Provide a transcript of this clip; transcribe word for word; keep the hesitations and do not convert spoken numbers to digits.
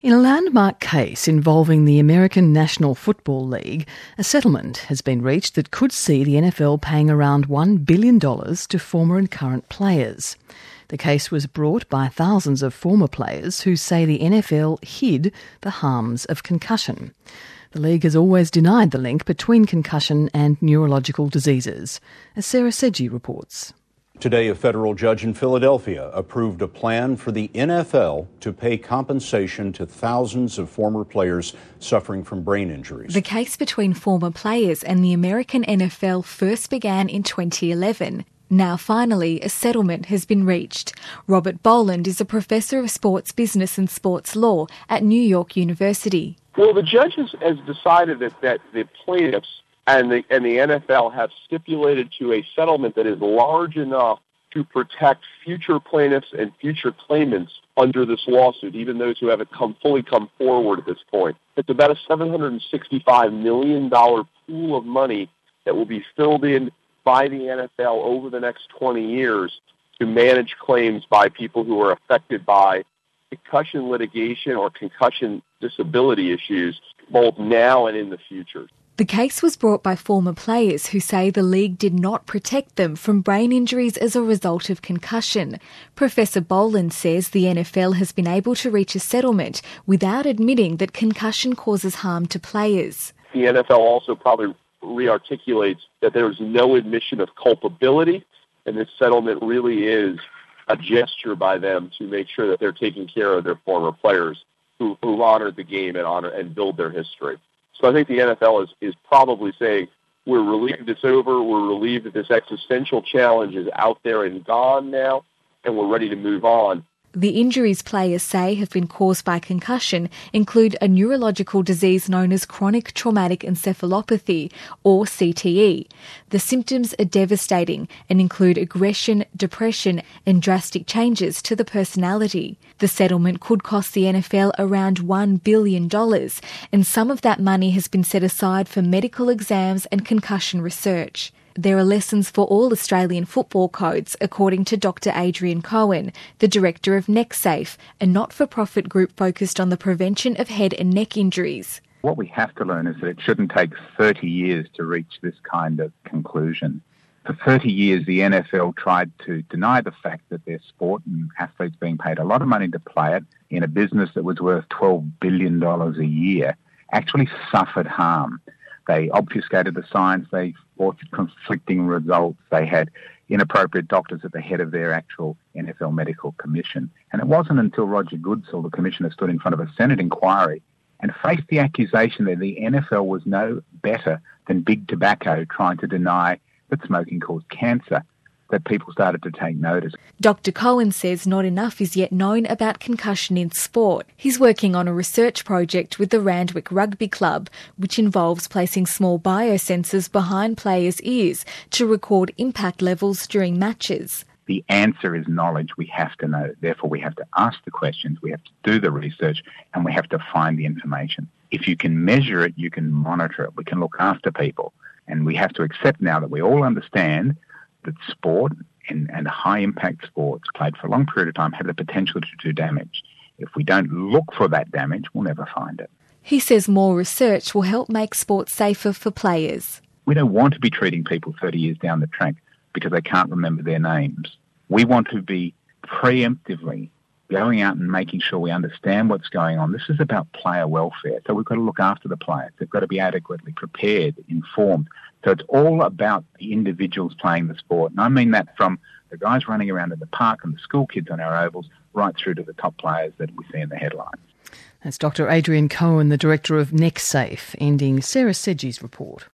In a landmark case involving the American National Football League, a settlement has been reached that could see the N F L paying around one billion dollars to former and current players. The case was brought by thousands of former players who say the N F L hid the harms of concussion. The league has always denied the link between concussion and neurological diseases, as Sarah Sedgey reports. Today, a federal judge in Philadelphia approved a plan for the N F L to pay compensation to thousands of former players suffering from brain injuries. The case between former players and the American N F L first began in twenty eleven. Now, finally, a settlement has been reached. Robert Boland is a professor of sports business and sports law at New York University. Well, the judge has, has decided that, that the plaintiffs and the, and the N F L have stipulated to a settlement that is large enough to protect future plaintiffs and future claimants under this lawsuit, even those who haven't come fully come forward at this point. It's about a seven hundred sixty-five million dollars pool of money that will be filled in by the N F L over the next twenty years to manage claims by people who are affected by concussion litigation or concussion disability issues, both now and in the future. The case was brought by former players who say the league did not protect them from brain injuries as a result of concussion. Professor Boland says the N F L has been able to reach a settlement without admitting that concussion causes harm to players. The N F L also probably re-articulates that there is no admission of culpability, and this settlement really is a gesture by them to make sure that they're taking care of their former players who, who honored the game and honor and build their history. So I think the N F L is, is probably saying, we're relieved it's over, we're relieved that this existential challenge is out there and gone now, and we're ready to move on. The injuries players say have been caused by concussion include a neurological disease known as chronic traumatic encephalopathy, or C T E. The symptoms are devastating and include aggression, depression and drastic changes to the personality. The settlement could cost the N F L around one billion dollars, and some of that money has been set aside for medical exams and concussion research. There are lessons for all Australian football codes, according to Doctor Adrian Cohen, the director of NextSafe, a not-for-profit group focused on the prevention of head and neck injuries. What we have to learn is that it shouldn't take thirty years to reach this kind of conclusion. For thirty years, the N F L tried to deny the fact that their sport and athletes being paid a lot of money to play it in a business that was worth twelve billion dollars a year actually suffered harm. They obfuscated the science, they forced conflicting results, they had inappropriate doctors at the head of their actual N F L medical commission. And it wasn't until Roger Goodell, the commissioner, stood in front of a Senate inquiry and faced the accusation that the N F L was no better than big tobacco trying to deny that smoking caused cancer, that people started to take notice. Doctor Cohen says not enough is yet known about concussion in sport. He's working on a research project with the Randwick Rugby Club, which involves placing small biosensors behind players' ears to record impact levels during matches. The answer is knowledge. We have to know. Therefore, we have to ask the questions, we have to do the research, and we have to find the information. If you can measure it, you can monitor it. We can look after people. And we have to accept now that we all understand that sport and, and high-impact sports played for a long period of time have the potential to do damage. If we don't look for that damage, we'll never find it. He says more research will help make sport safer for players. We don't want to be treating people thirty years down the track because they can't remember their names. We want to be preemptively going out and making sure we understand what's going on. This is about player welfare, so we've got to look after the players. They've got to be adequately prepared, informed. So it's all about the individuals playing the sport. And I mean that from the guys running around in the park and the school kids on our ovals right through to the top players that we see in the headlines. That's Doctor Adrian Cohen, the director of NextSafe, ending Sarah Sedgey's report.